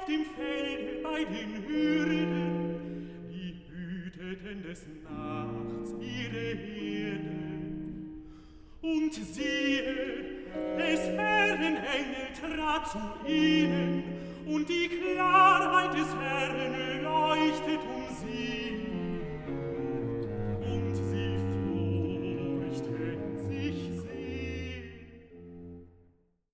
auf dem Felde bei den Hürden, die hüteten des Nachts ihre Herde. Und siehe, des Herrn Engel trat zu ihnen, und die Klarheit des Herrn leuchtet um sie.